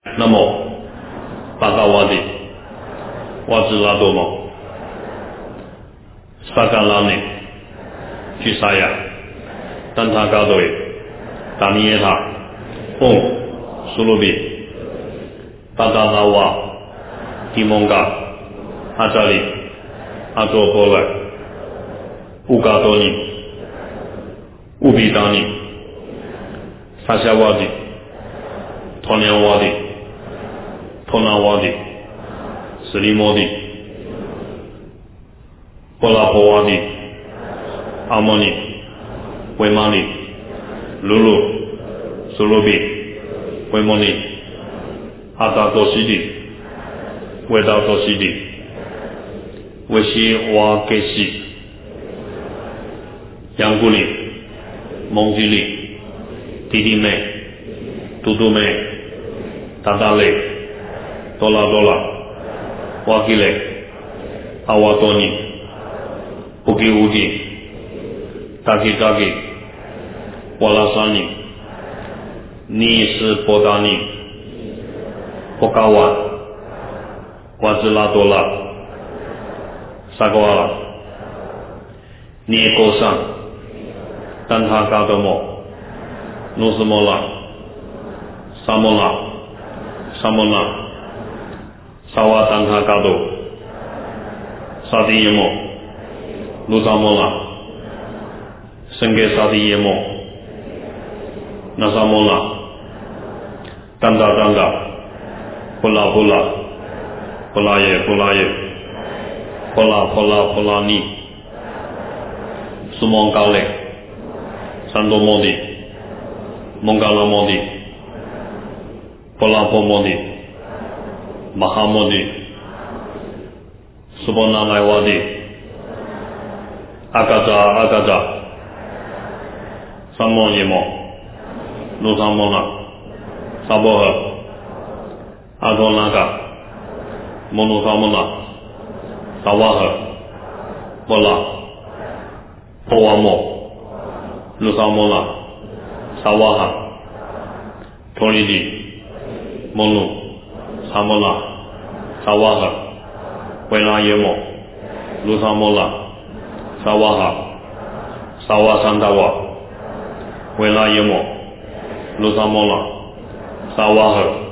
那么巴嘎瓦蒂瓦兹拉多莫斯巴嘎拉内居沙亚丹塔嘎多伊达尼耶塔嗡苏鲁比巴嘎拉瓦提蒙嘎阿扎里阿佐波莱乌嘎多尼乌比达尼萨夏瓦蒂托尼瓦蒂托纳瓦蒂斯里莫蒂波拉波瓦蒂阿莫尼维马里鲁鲁苏鲁比维莫尼阿达多西蒂维达多西蒂维西瓦给西杨古里蒙吉里弟弟妹嘟嘟妹达达雷多拉多拉瓦吉雷阿瓦多尼乌吉乌吉达吉达吉瓦拉沙尼尼斯波达尼波嘎瓦瓦兹拉多拉萨格瓦拉尼戈桑丹塔嘎多莫努斯莫拉萨莫拉萨莫拉萨瓦丹塔嘎多萨迪耶莫卢萨莫拉圣给萨迪耶莫那萨莫拉丹达丹达布拉布拉布拉耶布拉耶布拉布拉布拉尼苏蒙高雷山多莫蒂蒙嘎拉莫蒂波拉波莫蒂马哈莫蒂苏波那莱瓦蒂阿嘎扎阿嘎扎三莫耶莫努萨莫拉萨波赫阿托那嘎莫努萨莫拉萨瓦赫波拉波瓦莫努萨莫拉萨瓦哈托利蒂莫努萨莫拉萨瓦哈维拉耶莫努萨莫拉萨瓦哈萨瓦桑达瓦维拉耶莫努萨莫拉萨瓦哈